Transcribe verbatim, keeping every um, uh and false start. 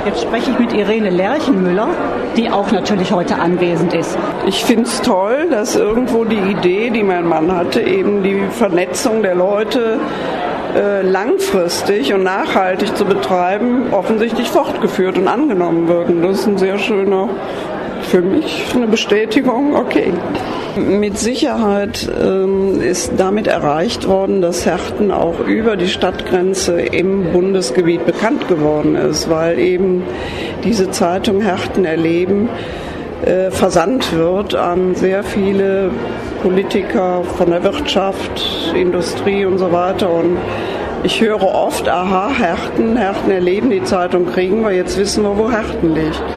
Jetzt spreche ich mit Irene Lerchenmüller, die auch natürlich heute anwesend ist. Ich finde es toll, dass irgendwo die Idee, die mein Mann hatte, eben die Vernetzung der Leute äh, langfristig und nachhaltig zu betreiben, offensichtlich fortgeführt und angenommen wird. Und das ist ein sehr schöner, für mich eine Bestätigung, okay. Mit Sicherheit ähm, ist damit erreicht worden, dass Herten auch über die Stadtgrenze im Bundesgebiet bekannt geworden ist, weil eben diese Zeitung Herten erleben äh, versandt wird an sehr viele Politiker von der Wirtschaft, Industrie und so weiter. Und ich höre oft, aha, Herten, Herten erleben, die Zeitung kriegen wir, jetzt wissen wir, wo Herten liegt.